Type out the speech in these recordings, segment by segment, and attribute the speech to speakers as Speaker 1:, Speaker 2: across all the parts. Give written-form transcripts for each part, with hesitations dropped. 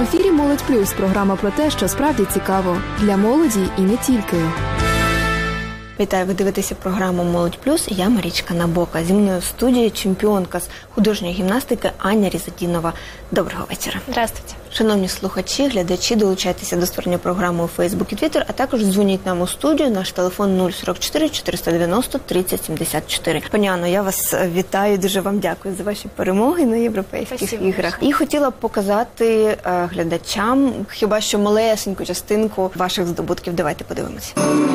Speaker 1: ефірі «Молодь Плюс» – програма про те, що справді цікаво. Для молоді і не тільки.
Speaker 2: Вітаю, ви дивитеся програму «Молодь Плюс» і я Марічка Набока. Зі мною в студії чемпіонка з художньої гімнастики Аня Різадінова. Доброго вечора.
Speaker 3: Здравствуйте.
Speaker 2: Шановні слухачі, глядачі, долучайтеся до створення програми у Фейсбук і Твіттер, а також дзвоніть нам у студію. Наш телефон 044 490 30 74. Пані Анно, я вас вітаю, дуже вам дякую за ваші перемоги на європейських іграх. І хотіла б показати глядачам хіба що малесеньку частинку ваших здобутків. Давайте подивимося.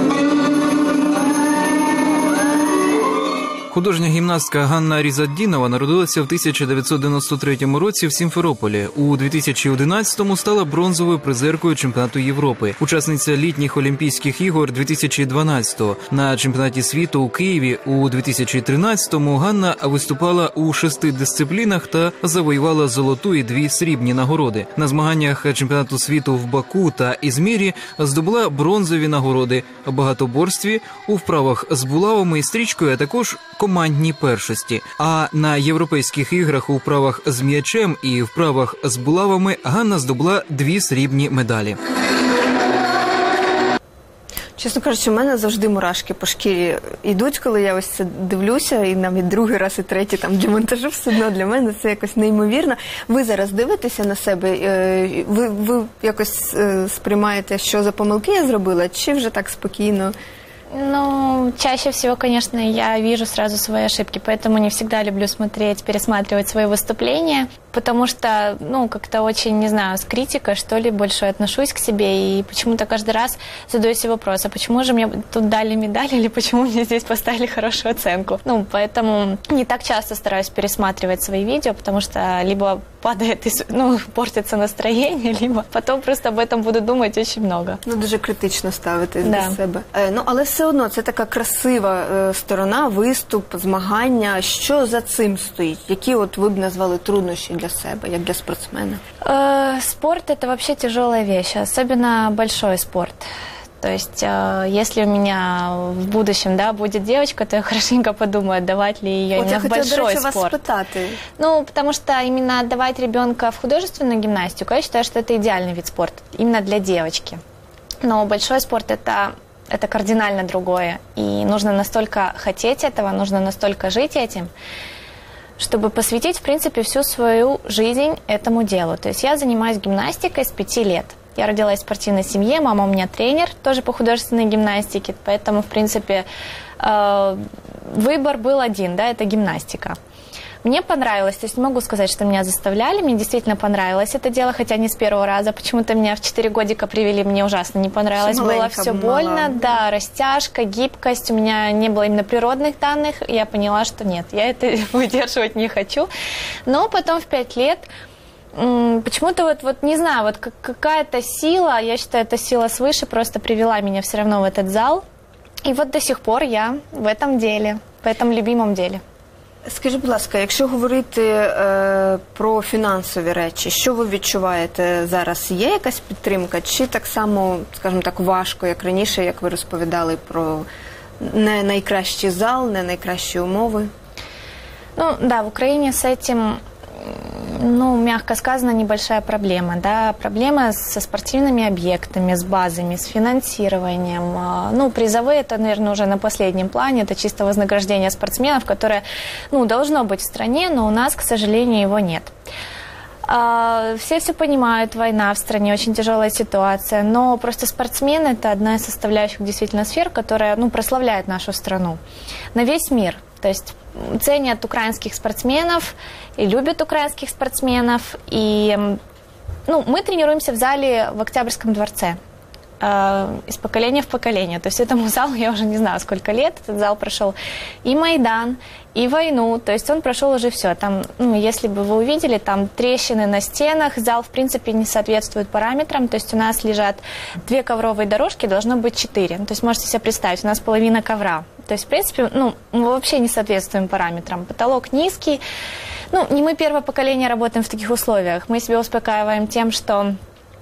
Speaker 4: Художня гімнастка Ганна Різадінова народилася в 1993 році в Сімферополі. У 2011-му стала бронзовою призеркою чемпіонату Європи. Учасниця літніх Олімпійських ігор 2012-го. На чемпіонаті світу у Києві у 2013-му Ганна виступала у 6 дисциплінах та завоювала золоту і 2 срібні нагороди. На змаганнях чемпіонату світу в Баку та Ізмірі здобула бронзові нагороди в багатоборстві, у вправах з булавами і стрічкою, а також командній першості. А на європейських іграх у вправах з м'ячем і вправах з булавами Ганна здобула 2 срібні медалі.
Speaker 2: Чесно кажучи, у мене завжди мурашки по шкірі йдуть, коли я ось це дивлюся, і навіть другий раз, і третій там для монтажу все одно для мене це якось неймовірно. Ви зараз дивитеся на себе, ви якось сприймаєте, що за помилки я зробила, чи вже так спокійно?
Speaker 3: Ну, чаще всего, конечно, я вижу сразу свои ошибки, поэтому не всегда люблю смотреть, пересматривать свои выступления, потому что, ну, как-то очень, не знаю, с критикой, что ли, больше отношусь к себе, и почему-то каждый раз задаю себе вопрос, а почему же мне тут дали медаль, или почему мне здесь поставили хорошую оценку? Ну, поэтому не так часто стараюсь пересматривать свои видео, потому что либо падает, ну, портится настроение, либо потом просто об этом буду думать очень много.
Speaker 2: Ну, дуже критично ставитись до себе. Ну, але все одно, це така красива сторона, виступ, змагання. Що за цим стоїть? Які от ви б назвали труднощі для себе, як для спортсмена?
Speaker 3: Спорт – это вообще тяжелая вещь, особенно большой спорт. То есть, если у меня в будущем, да, будет девочка, то я хорошенько подумаю, отдавать ли ее именно в большой спорт.
Speaker 2: Вас спитати.
Speaker 3: Ну, потому что именно отдавать ребенка в художественную гимнастику, я считаю, что это идеальный вид спорта, именно для девочки. Но большой спорт – это кардинально другое. И нужно настолько хотеть этого, нужно настолько жить этим, чтобы посвятить, в принципе, всю свою жизнь этому делу. То есть я занимаюсь гимнастикой с 5 лет. Я родилась в спортивной семье, мама у меня тренер, тоже по художественной гимнастике, поэтому, в принципе, выбор был один, да, это гимнастика. Мне понравилось, то есть не могу сказать, что меня заставляли, мне действительно понравилось это дело, хотя не с первого раза. Почему-то меня в 4 годика привели, мне ужасно не понравилось, было все больно, да, растяжка, гибкость, у меня не было именно природных данных, я поняла, что нет, я это выдерживать не хочу. Но потом в 5 лет почему-то вот не знаю, вот какая-то сила, я считаю, эта сила свыше просто привела меня все равно в этот зал. И вот до сих пор я в этом деле, в этом любимом деле.
Speaker 2: Скажіть, будь ласка, якщо говорити про фінансові речі, що ви відчуваєте зараз? Є якась підтримка? Чи так само, скажімо так, важко, як раніше, як ви розповідали про не найкращий зал, не найкращі умови?
Speaker 3: Ну, да, в Украине с этим, ну, мягко сказано, небольшая проблема, да, проблема со спортивными объектами, с базами, с финансированием. Ну, призовые, это, наверное, уже на последнем плане, это чисто вознаграждение спортсменов, которое, ну, должно быть в стране, но у нас, к сожалению, его нет. Все понимают, война в стране, очень тяжелая ситуация, но просто спортсмен – это одна из составляющих действительно сфер, которая, ну, прославляет нашу страну на весь мир. То есть ценят украинских спортсменов и любят украинских спортсменов. И, ну, мы тренируемся в зале в Октябрьском дворце из поколения в поколение. То есть этому залу я уже не знаю сколько лет. Этот зал прошел и Майдан, и войну. То есть он прошел уже все. Там, ну, если бы вы увидели, там трещины на стенах. Зал, в принципе, не соответствует параметрам. То есть у нас лежат 2 ковровые дорожки, должно быть 4. То есть можете себе представить, у нас половина ковра. То есть, в принципе, ну, мы вообще не соответствуем параметрам. Потолок низкий. Ну, не мы первое поколение работаем в таких условиях. Мы себя успокаиваем тем, что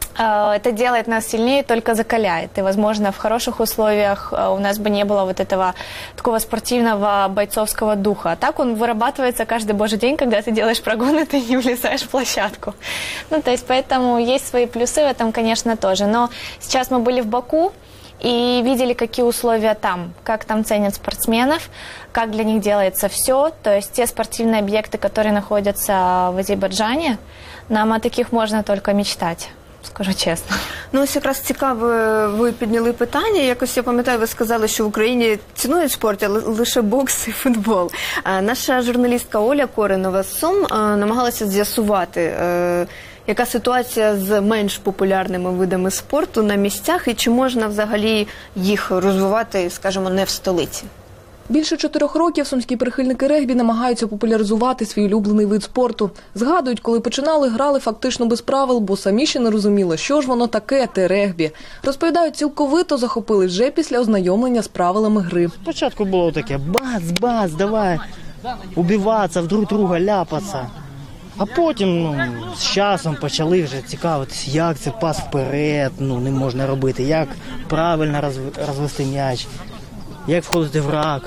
Speaker 3: это делает нас сильнее, только закаляет. И, возможно, в хороших условиях у нас бы не было вот этого такого спортивного бойцовского духа. А так он вырабатывается каждый божий день, когда ты делаешь прогоны, ты не влезаешь в площадку. Ну, то есть, поэтому есть свои плюсы в этом, конечно, тоже. Но сейчас мы были в Баку и видели, какие условия там, как там ценят спортсменов, как для них делается все. То есть, те спортивные объекты, которые находятся в Азербайджане, нам о таких можно только мечтать. Скажу чесно.
Speaker 2: Ну, ось якраз цікаво, ви підняли питання. Якось, я пам'ятаю, ви сказали, що в Україні цінують спорт, але лише бокс і футбол. Наша журналістка Оля Коренова з Сум намагалася з'ясувати, яка ситуація з менш популярними видами спорту на місцях і чи можна взагалі їх розвивати, скажімо, не в столиці.
Speaker 5: Більше 4 років сумські прихильники регбі намагаються популяризувати свій улюблений вид спорту. Згадують, коли починали, грали фактично без правил, бо самі ще не розуміли, що ж воно таке, те регбі. Розповідають, цілковито захопились вже після ознайомлення з правилами гри.
Speaker 6: Спочатку було таке бац, давай, убиватися, друг друга ляпатися. А потім, з часом почали вже цікавитися, як це пас вперед, не можна робити, як правильно розвести м'яч. Як входити в рак,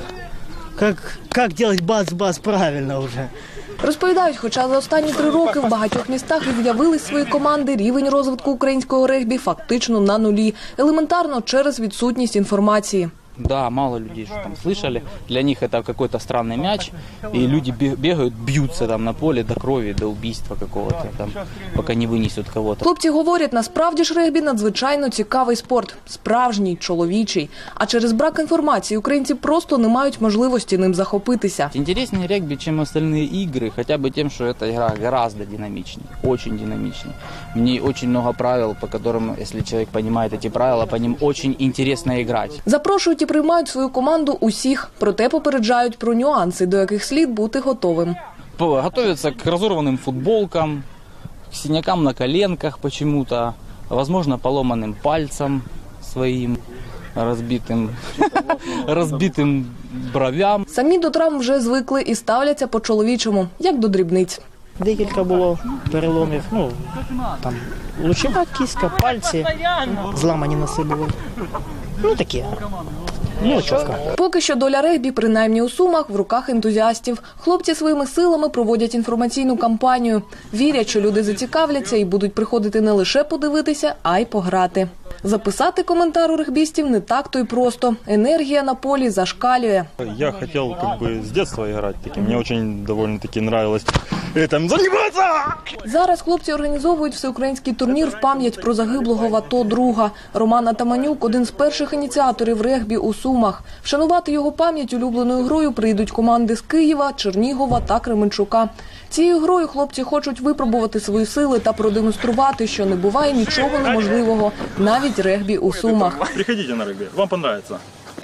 Speaker 6: як робити бац-бац правильно вже.
Speaker 5: Розповідають, хоча за останні 3 роки в багатьох містах і з'явились свої команди, рівень розвитку українського регбі фактично на нулі. Елементарно через відсутність інформації.
Speaker 7: Да, мало людей что там слышали. Для них это какой-то странный мяч, и люди бегают, бьются там на поле до крови, до убийства какого-то, там, пока не вынесут кого-то.
Speaker 5: Хлопці говорять, насправді ж регбі надзвичайно цікавий спорт, справжній, чоловічий. А через брак інформації українці просто не мають можливості ним захопитися.
Speaker 7: Интереснее регби, чем остальные игры, хотя бы тем, что эта игра гораздо динамичнее, очень динамичнее. В ней очень много правил, по которым, если человек понимает эти правила, по ним очень интересно играть.
Speaker 5: Запрошують і приймають свою команду усіх, проте попереджають про нюанси, до яких слід бути готовим.
Speaker 7: Готовятся к разорванным футболкам, к синякам на коленках почему-то, возможно, поломанным пальцем своим, разбитым бровям.
Speaker 5: Самі до травм вже звикли і ставляться по-чоловічому, як до дрібниць.
Speaker 6: Декілька було переломів, там лучова кістка, пальці, зламані носи були. Таке. Чітко.
Speaker 5: Поки що доля регбі, принаймні у Сумах, в руках ентузіастів. Хлопці своїми силами проводять інформаційну кампанію. Вірять, що люди зацікавляться і будуть приходити не лише подивитися, а й пограти. Записати коментар у регбістів не так-то й просто. Енергія на полі зашкалює.
Speaker 8: Я хотів з дитинства грати таким. Мені дуже доволі-таки подобалось цим займатися.
Speaker 5: Зараз хлопці організовують всеукраїнський турнір в пам'ять про загиблого в АТО друга. Роман Атаманюк – один з перших ініціаторів регбі у Сумах. Вшанувати його пам'ять улюбленою грою приїдуть команди з Києва, Чернігова та Кременчука. Цією грою хлопці хочуть випробувати свої сили та продемонструвати, що не буває нічого неможливого, навіть регбі у Сумах.
Speaker 8: Приходіть на регбі, вам подобається.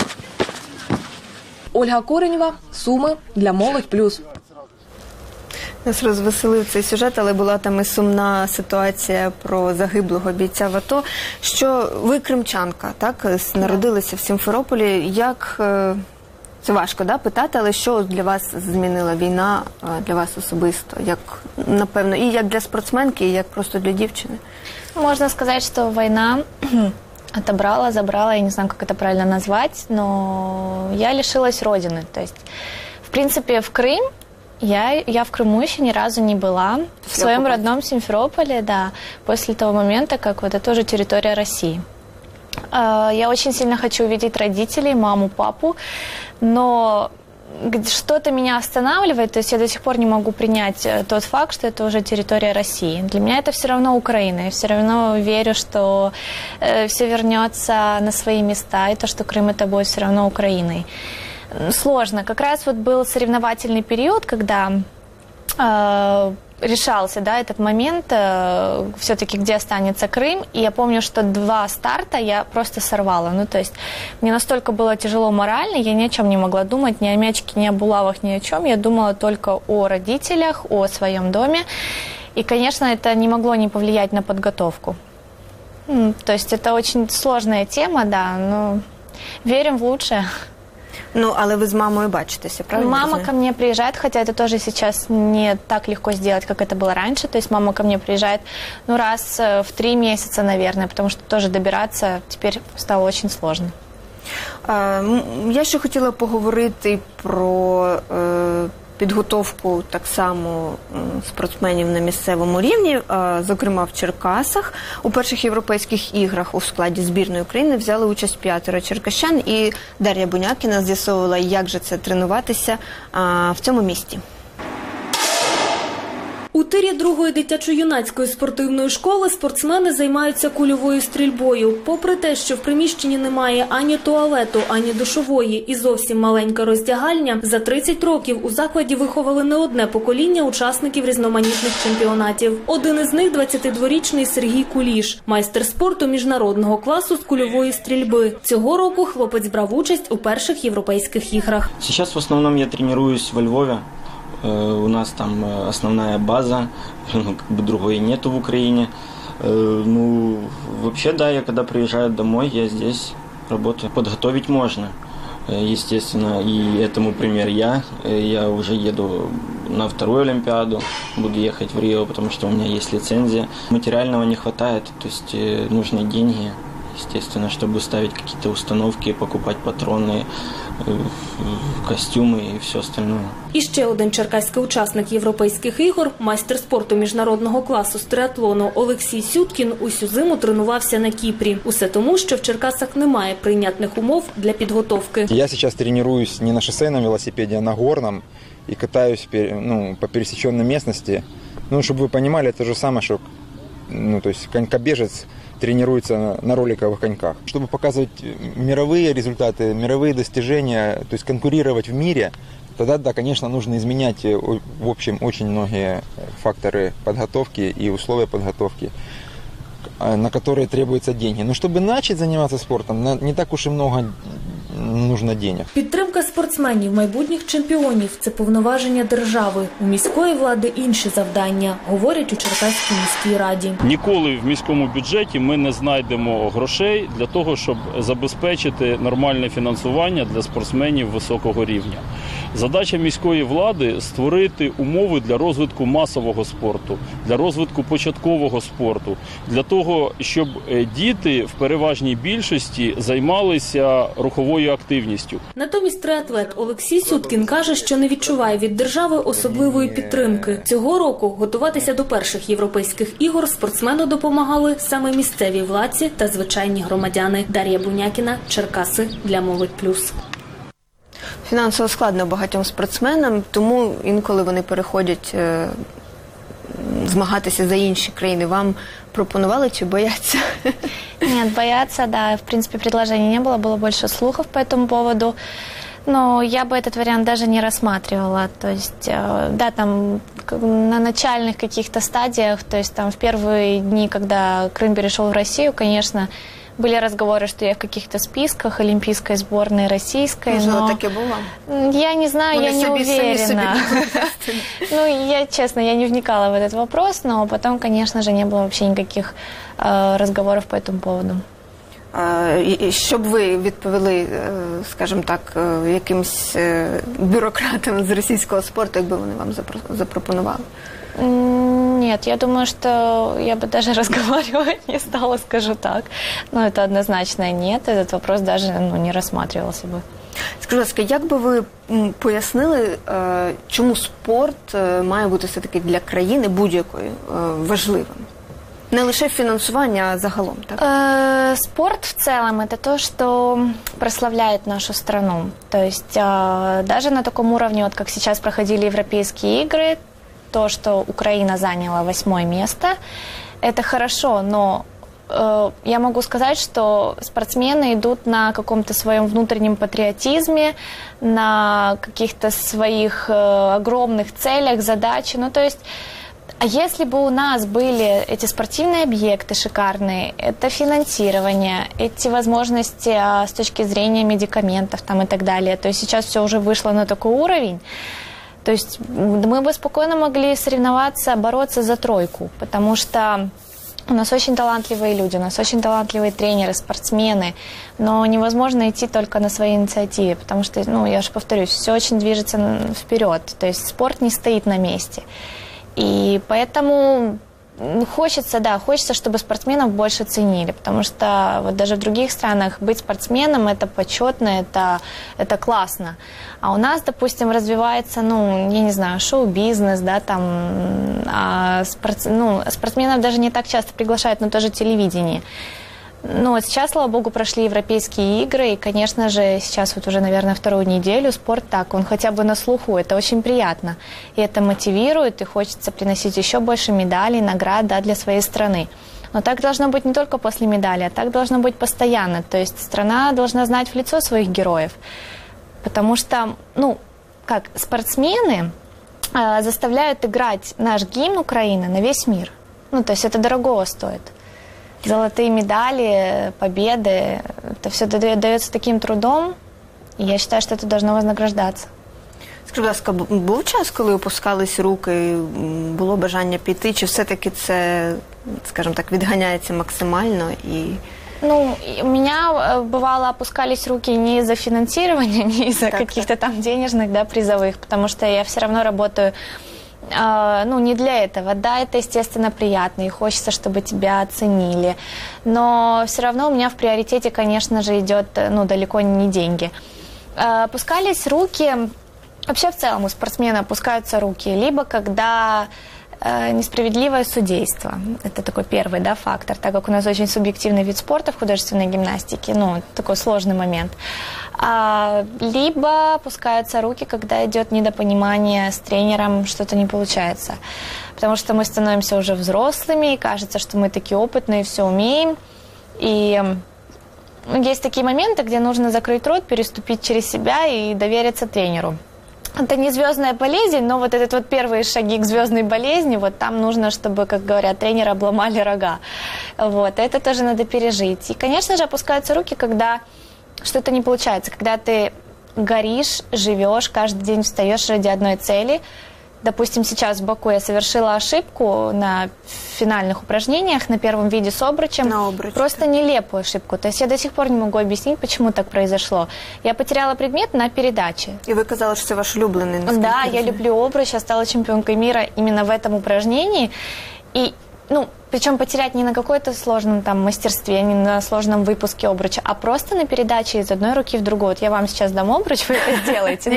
Speaker 5: Ольга Коренєва, Суми, для Молодь Плюс.
Speaker 2: Нас розвеселив цей сюжет, але була там і сумна ситуація про загиблого бійця в АТО. Що ви кримчанка, так? Народилися в Сімферополі. Як... Це важко, питати, але що для вас змінила війна, для вас особисто? Як, напевно, і як для спортсменки, і як просто для дівчини?
Speaker 3: Можно сказать, что война отобрала, забрала, я не знаю, как это правильно назвать, но я лишилась родины. То есть, в принципе, в Крым я в Крыму еще ни разу не была. В своем родном Симферополе, да, после того момента, как это тоже территория России. Я очень сильно хочу увидеть родителей, маму, папу, но что-то меня останавливает, то есть я до сих пор не могу принять тот факт, что это уже территория России. Для меня это все равно Украина, я все равно верю, что все вернется на свои места, и то, что Крым это будет все равно Украиной. Сложно. Как раз был соревновательный период, когда решался, этот момент, все-таки где останется Крым. И я помню, что 2 старта я просто сорвала. То есть мне настолько было тяжело морально, я ни о чем не могла думать, ни о мячике, ни о булавах, ни о чем. Я думала только о родителях, о своем доме. И, конечно, это не могло не повлиять на подготовку. То есть это очень сложная тема, но верим в лучшее.
Speaker 2: Ну, але ви з мамою бачитеся, правильно?
Speaker 3: Мама ко мне приезжает, хотя это тоже сейчас не так легко сделать, как это было раньше. То есть мама ко мне приезжает, ну, раз в 3 месяца, наверное, потому что тоже добираться теперь стало очень сложно.
Speaker 2: Я ще хотіла поговорити про підготовку так само спортсменів на місцевому рівні, зокрема в Черкасах. У перших європейських іграх у складі збірної України взяли участь 5 черкащан, і Дар'я Бунякіна з'ясовувала, як же це тренуватися в цьому місті.
Speaker 9: У тирі 2-ї дитячо-юнацької спортивної школи спортсмени займаються кульовою стрільбою. Попри те, що в приміщенні немає ані туалету, ані душової і зовсім маленька роздягальня, за 30 років у закладі виховали не одне покоління учасників різноманітних чемпіонатів. Один із них – 22-річний Сергій Куліш, майстер спорту міжнародного класу з кульової стрільби. Цього року хлопець брав участь у перших європейських іграх.
Speaker 10: Зараз в основному я тренуюсь во Львові. У нас там основная база, другой нету в Украине. Вообще, да, я когда приезжаю домой, я здесь работаю. Подготовить можно, естественно, и этому пример я. Я уже еду на 2-ю Олимпиаду, буду ехать в Рио, потому что у меня есть лицензия. Материального не хватает, то есть нужны деньги, естественно, чтобы ставить какие-то установки, покупать патроны, костюми і все остальное.
Speaker 9: І ще один черкаський учасник європейських ігор, майстер спорту міжнародного класу з триатлону Олексій Сюткін усю зиму тренувався на Кіпрі. Усе тому, що в Черкасах немає прийнятних умов для підготовки.
Speaker 11: Я зараз тренуюсь не на шосейному велосипеді, а на горному і катаюсь по пересеченной местности. Щоб ви розуміли, це те ж саме, що конькобежец тренируется на роликовых коньках. Чтобы показывать мировые результаты, мировые достижения, то есть конкурировать в мире, тогда, да, конечно, нужно изменять, в общем, очень многие факторы подготовки и условия подготовки, на которые требуются деньги. Но чтобы начать заниматься спортом, не так уж и много нужно денег.
Speaker 9: Підтримка спортсменів, майбутніх чемпіонів – це повноваження держави. У міської влади інші завдання, говорять у Черкаській міській раді.
Speaker 12: Ніколи в міському бюджеті ми не знайдемо грошей для того, щоб забезпечити нормальне фінансування для спортсменів високого рівня. Задача міської влади – створити умови для розвитку масового спорту, для розвитку початкового спорту, для того, щоб діти в переважній більшості займалися руховою активністю.
Speaker 9: Натомість триатлет Олексій Сюткін каже, що не відчуває від держави особливої підтримки. Цього року готуватися до перших європейських ігор спортсмену допомагали саме місцеві владці та звичайні громадяни. Дар'я Бунякіна, Черкаси, для Молодь Плюс.
Speaker 2: Фінансово складно багатьом спортсменам, тому інколи вони переходять змагатися за інші країни. Вам пропонували чи бояться?
Speaker 3: Нет, бояться, да. В принципе, предложений не было, было больше слухов по этому поводу. Но я бы этот вариант даже не рассматривала. То есть, да, там на начальных каких-то стадиях, то есть там в первые дни, когда Крым перешел в Россию, конечно, были разговоры, что я в каких-то списках олимпийской сборной российской.
Speaker 2: Можливо, таке було?
Speaker 3: Я не знаю, я не уверена. Я, честно, я не вникала в этот вопрос, но потом, конечно же, не было вообще никаких разговоров по этому поводу.
Speaker 2: Щоб ви відповіли, скажімо так, якимсь бюрократам з російського спорту, якби вони вам запропонували?
Speaker 3: Нет, я думаю, что я бы даже разговаривать не стала, скажу так. Но это однозначно нет, этот вопрос даже не рассматривался бы.
Speaker 2: Скажіть, ласка, як би ви пояснили, чому спорт має бути все-таки для країни будь-якої важливим? Не лише финансование, а загалом, так?
Speaker 3: Спорт в целом – это то, что прославляет нашу страну. То есть даже на таком уровне, вот как сейчас проходили европейские игры, то, что Украина заняла 8-е место, это хорошо, но я могу сказать, что спортсмены идут на каком-то своем внутреннем патриотизме, на каких-то своих огромных целях, задачах. Ну, то есть, а если бы у нас были эти спортивные объекты шикарные, это финансирование, эти возможности с точки зрения медикаментов там, и так далее, то есть сейчас все уже вышло на такой уровень, то есть мы бы спокойно могли соревноваться, бороться за тройку, потому что У нас очень талантливые люди, у нас очень талантливые тренеры, спортсмены, но невозможно идти только на своей инициативе, потому что, я же повторюсь, все очень движется вперед, то есть спорт не стоит на месте. И поэтому хочется, чтобы спортсменов больше ценили, потому что вот даже в других странах быть спортсменом – это почетно, это классно. А у нас, допустим, развивается, я не знаю, шоу-бизнес, спортсменов даже не так часто приглашают на то же телевидение. Вот сейчас, слава богу, прошли европейские игры, и, конечно же, сейчас вот уже, наверное, вторую неделю спорт он хотя бы на слуху, это очень приятно. И это мотивирует, и хочется приносить еще больше медалей, наград, для своей страны. Но так должно быть не только после медали, а так должно быть постоянно. То есть страна должна знать в лицо своих героев. Потому что, спортсмены заставляют играть наш гимн Украины на весь мир. То есть это дорогого стоит. Золотые медали, победы, это все дается таким трудом, і я вважаю, що це должно вознаграждатися.
Speaker 2: Скажіть, будь ласка, був час, коли опускались руки, було бажання піти, чи все-таки це, скажімо так, відганяється максимально?
Speaker 3: У меня, бывало, опускались руки не из-за финансирования, не из-за каких-то там денежных, призовых, потому что я все равно работаю не для этого. Да, это, естественно, приятно, и хочется, чтобы тебя оценили. Но все равно у меня в приоритете, конечно же, идет, далеко не деньги. Опускались руки, вообще в целом у спортсмена опускаются руки, либо когда несправедливое судейство. Это такой первый, фактор, так как у нас очень субъективный вид спорта в художественной гимнастике, такой сложный момент. Либо опускаются руки, когда идет недопонимание с тренером, что-то не получается. Потому что мы становимся уже взрослыми, и кажется, что мы такие опытные, все умеем. И есть такие моменты, где нужно закрыть рот, переступить через себя и довериться тренеру. Это не звездная болезнь, но вот этот вот первые шаги к звездной болезни, вот там нужно, чтобы, как говорят, тренера обломали рога. Вот, это тоже надо пережить. И, конечно же, опускаются руки, когда что-то не получается, когда ты горишь, живешь, каждый день встаешь ради одной цели. Допустим, сейчас в Баку я совершила ошибку на финальных упражнениях на первом виде с обручем. Просто нелепую ошибку. То есть я до сих пор не могу объяснить, почему так произошло. Я потеряла предмет на передаче.
Speaker 2: И вы казали, что это ваш улюбленный.
Speaker 3: Да, я люблю обруч, я стала чемпионкой мира именно в этом упражнении. И, причем потерять не на какой-то сложном мастерстве, не на сложном выпуске обруча, а просто на передаче из одной руки в другую. Вот я вам сейчас дам обруч, вы это сделаете.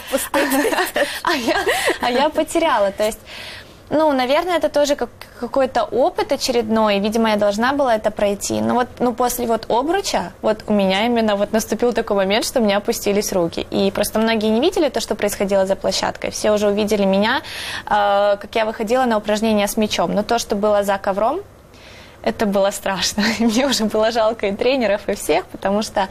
Speaker 3: А я потеряла. То есть, наверное, это тоже какой-то опыт очередной. Видимо, я должна была это пройти. Но после обруча, у меня именно наступил такой момент, что у меня опустились руки. И просто многие не видели то, что происходило за площадкой. Все уже увидели меня, как я выходила на упражнения с мячом. Но то, что было за ковром, это было страшно. Мне уже было жалко и тренеров, и всех, потому что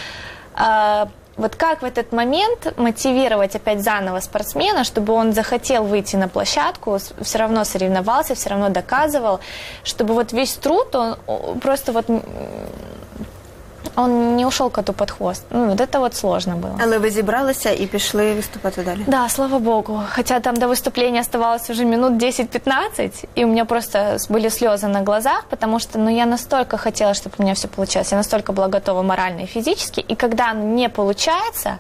Speaker 3: как в этот момент мотивировать опять заново спортсмена, чтобы он захотел выйти на площадку, все равно соревновался, все равно доказывал, чтобы весь труд, он просто он не ушел коту под хвост. Это сложно было.
Speaker 2: Але ви зібралися і пішли виступати далі?
Speaker 3: Да, слава богу. Хотя там до выступления оставалось уже минут 10-15, и у меня просто были слезы на глазах, потому что я настолько хотела, чтобы у меня все получилось. Я настолько была готова морально и физически. И когда не получается,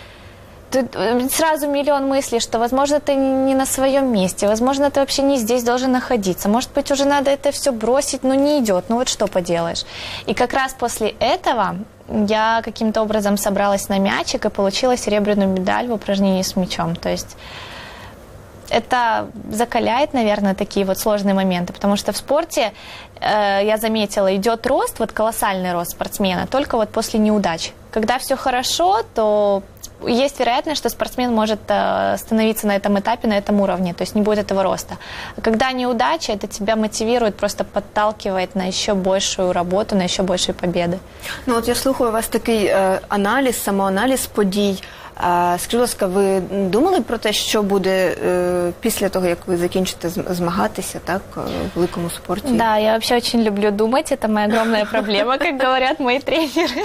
Speaker 3: сразу миллион мыслей, что, возможно, ты не на своем месте, возможно, ты вообще не здесь должен находиться, может быть, уже надо это все бросить, но не идет, что поделаешь. И как раз после этого я каким-то образом собралась на мячик и получила серебряную медаль в упражнении с мячом. То есть это закаляет, наверное, такие сложные моменты, потому что в спорте, я заметила, идет рост, колоссальный рост спортсмена, только после неудач. Когда все хорошо, то есть вероятность, что спортсмен может становиться на этом этапе, на этом уровне, то есть не будет этого роста. А когда неудача, это тебя мотивирует, просто подталкивает на еще большую работу, на еще большие победы.
Speaker 2: Я слухаю у вас такий аналіз, самоаналіз подій. Скажіть, будь ласка, ви думали про те, що буде після того, як ви закінчите змагатися, в великому спорті?
Speaker 3: Да, я вообще очень люблю думать, это моя огромная проблема, как говорят мои тренеры.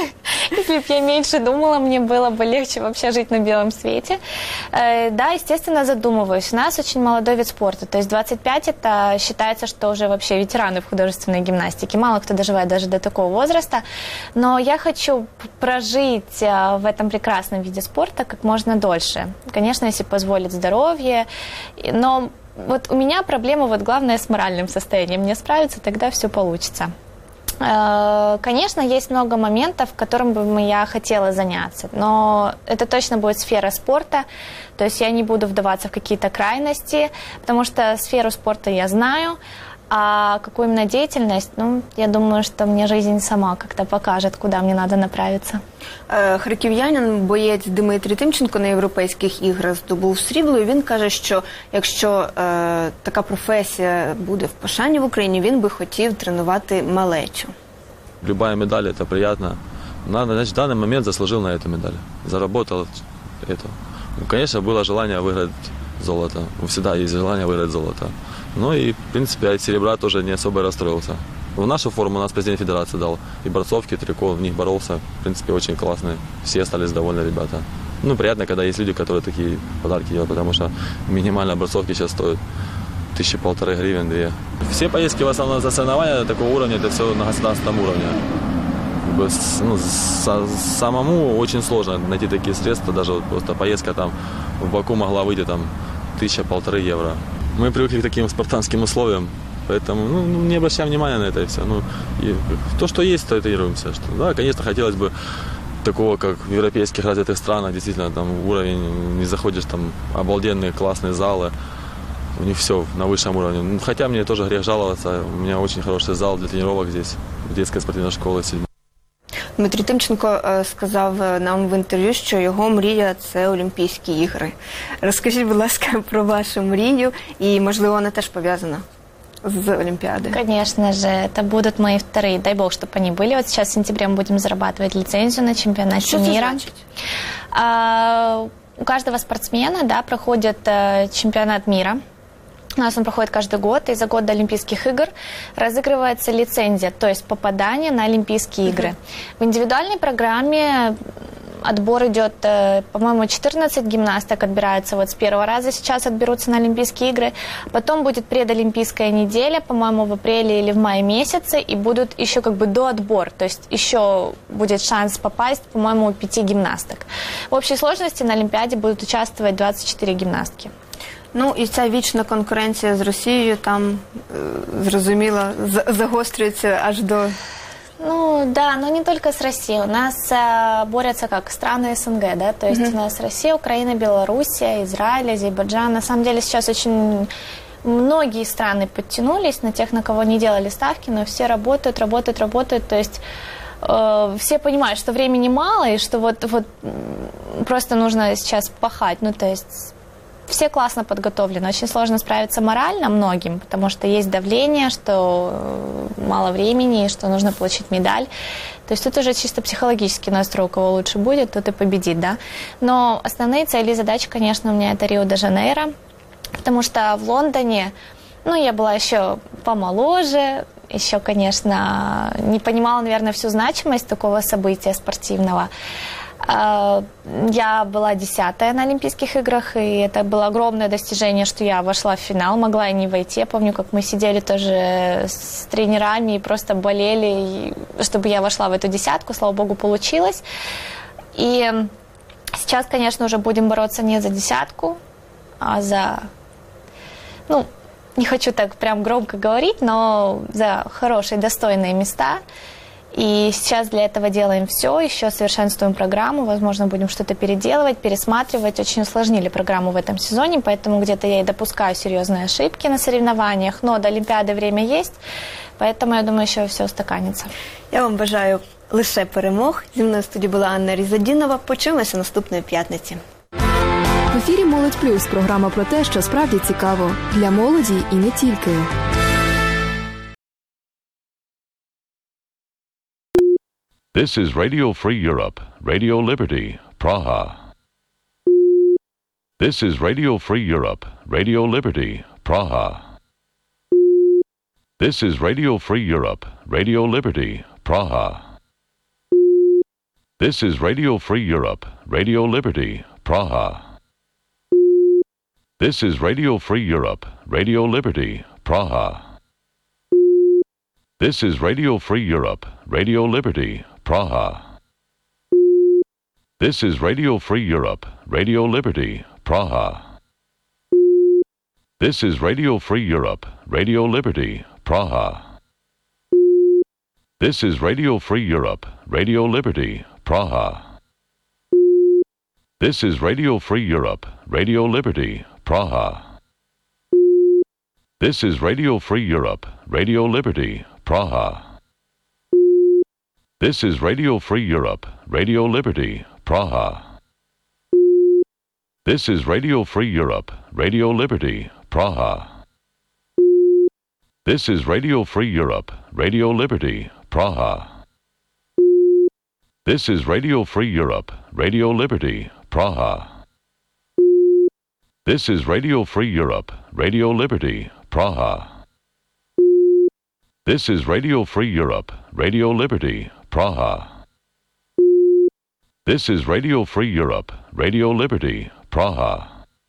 Speaker 3: Если бы я меньше думала, мне было бы легче вообще жить на белом свете. Да, естественно, задумываюсь. У нас очень молодой вид спорта. То есть 25 это считается, что уже вообще ветераны в художественной гимнастике. Мало кто доживает даже до такого возраста. Но я хочу прожить в этом прекрасном виде спорта как можно дольше. Конечно, если позволит здоровье. Но вот у меня проблема вот главная с моральным состоянием. Не справиться, тогда все получится. Конечно, есть много моментов, которым бы я хотела заняться, но это точно будет сфера спорта, то есть я не буду вдаваться в какие-то крайности, потому что сферу спорта я знаю, а какую именно деятельность, я думаю, что мне жизнь сама как-то покажет, куда мне надо направиться.
Speaker 2: Харків'янин, боєць Дмитрій Тимченко на Європейських іграх здобув срібло, і він каже, що якщо така професія буде в пошані в Україні, він би хотів тренувати малечу.
Speaker 13: Любая медаль – это приятно. Значит, в данный момент заслужил на эту медаль. Заработал это. Конечно, было желание выиграть золото. Всегда есть желание выиграть золото. Ну и, в принципе, от серебра тоже не особо расстроился. В нашу форму нас президент федерации дал. И борцовки, трико, в них боролся. В принципе, очень классные. Все остались довольны, ребята. Приятно, когда есть люди, которые такие подарки делают, потому что минимально борцовки сейчас стоят 1,5 гривен, 2. Все поездки в основном за соревнования такого уровня, это все на государственном уровне. Самому очень сложно найти такие средства, даже вот просто поездка там в Баку могла выйти там 1,5 евро. Мы привыкли к таким спартанским условиям, поэтому не обращаем внимания на это и все. И то, что есть, то тренируемся. Да, конечно, хотелось бы такого, как в европейских развитых странах, действительно, там уровень, не заходишь, там обалденные классные залы, у них все на высшем уровне. Хотя мне тоже грех жаловаться, у меня очень хороший зал для тренировок здесь, в детской спортивной школе 7.
Speaker 2: Дмитрій Тимченко сказав нам в інтерв'ю, що його мрія – це Олімпійські ігри. Розкажіть, будь ласка, про вашу мрію, і, можливо, вона теж пов'язана с Олимпиадой.
Speaker 3: Конечно же, это будут мои вторые. Дай бог, чтобы они были. Вот сейчас в сентябре мы будем зарабатывать лицензию на чемпионате мира.
Speaker 2: Что это значит?
Speaker 3: У каждого спортсмена, проходит чемпионат мира. У нас он проходит каждый год, и за год до Олимпийских игр разыгрывается лицензия, то есть попадание на Олимпийские игры. В индивидуальной программе отбор идет, по-моему, 14 гимнасток отбираются вот с первого раза, сейчас отберутся на Олимпийские игры. Потом будет предолимпийская неделя, по-моему, в апреле или в мае месяце, и будут еще доотбор, то есть еще будет шанс попасть, по-моему, у 5 гимнасток. В общей сложности на Олимпиаде будут участвовать 24 гимнастки.
Speaker 2: І ця вічна конкуренція з Росією там, зрозуміло, загострюється аж до...
Speaker 3: Да, но не только с Россией. У нас борются как страны СНГ, да, то есть у нас Россия, Украина, Белоруссия, Израиль, Азербайджан. На самом деле сейчас очень многие страны подтянулись на тех, на кого не делали ставки, но все работают, то есть все понимают, что времени мало и что вот просто нужно сейчас пахать, то есть... Все классно подготовлены. Очень сложно справиться морально многим, потому что есть давление, что мало времени, что нужно получить медаль. То есть тут уже чисто психологический настрой, у кого лучше будет, тот и победит, да. Но основные цели и задачи, конечно, у меня это Рио-де-Жанейро, потому что в Лондоне, я была еще помоложе, еще, конечно, не понимала, наверное, всю значимость такого события спортивного. Я была 10-я на Олимпийских играх, и это было огромное достижение, что я вошла в финал, могла и не войти. Я помню, как мы сидели тоже с тренерами и просто болели, чтобы я вошла в эту десятку, слава богу, получилось. И сейчас, конечно, уже будем бороться не за десятку, а за... не хочу так прям громко говорить, но за хорошие, достойные места. И сейчас для этого делаем все, еще совершенствуем программу, возможно, будем что-то переделывать, пересматривать. Очень усложнили программу в этом сезоне, поэтому где-то я и допускаю серьезные ошибки на соревнованиях, но до Олимпиады время есть, поэтому, я думаю, еще все устаканится.
Speaker 2: Я вам бажаю лише перемог. Зі мною в студії була Анна Різадінова. Почуємося наступної п'ятниці.
Speaker 1: В ефірі «Молодь Плюс» – програма про те, що справді цікаво. Для молоді і не тільки.
Speaker 14: This is Radio Free Europe, Radio Liberty, Praha. This is Radio Free Europe, Radio Liberty, Praha. This is Radio Free Europe, Radio Liberty, Praha. This is Radio Free Europe, Radio Liberty, Praha. This is Radio Free Europe, Radio Liberty, Praha. This is Radio Free Europe, Radio Liberty, Praha. This is Radio Free Europe, Radio Liberty, Praha. This is Radio Free Europe, Radio Liberty, Praha. This is Radio Free Europe, Radio Liberty, Praha. This is Radio Free Europe, Radio Liberty, Praha. This is Radio Free Europe, Radio Liberty, Praha. This is Radio Free Europe, Radio Liberty, Praha. This is Radio Free Europe, Radio Liberty, Praha. This is Radio Free Europe, Radio Liberty, Praha. This is Radio Free Europe, Radio Liberty, Praha. This is Radio Free Europe, Radio Liberty, Praha. This is Radio Free Europe, Radio Liberty, Praha. This is Radio Free Europe, Radio Liberty, Praha.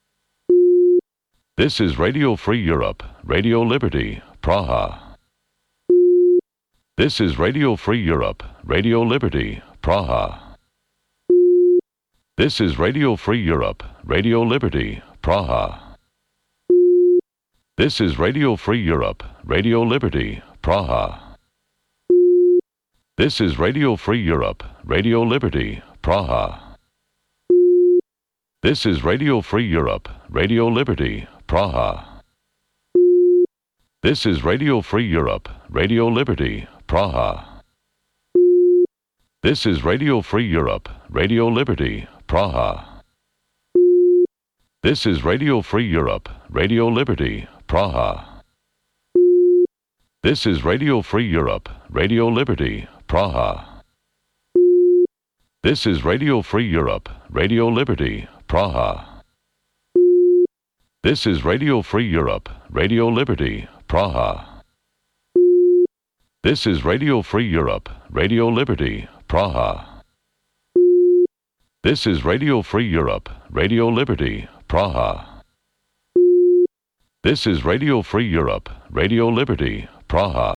Speaker 14: This is Radio Free Europe, Radio Liberty, Praha. This is Radio Free Europe, Radio Liberty, Praha. This is Radio Free Europe, Radio Liberty, Praha. This is Radio Free Europe, Radio Liberty, Praha. This is Radio Free Europe, Radio Liberty, Praha. This is Radio Free Europe, Radio Liberty, Praha. This is Radio Free Europe, Radio Liberty, Praha. This is Radio Free Europe, Radio Liberty, Praha. This is Radio Free Europe, Radio Liberty, Praha. This is Radio Free Europe, Radio Liberty, Praha. This is Radio Free Europe, Radio Liberty, Praha. This is Radio Free Europe, Radio Liberty, Praha. This is Radio Free Europe, Radio Liberty, Praha. This is Radio Free Europe, Radio Liberty, Praha. This is Radio Free Europe, Radio Liberty, Praha.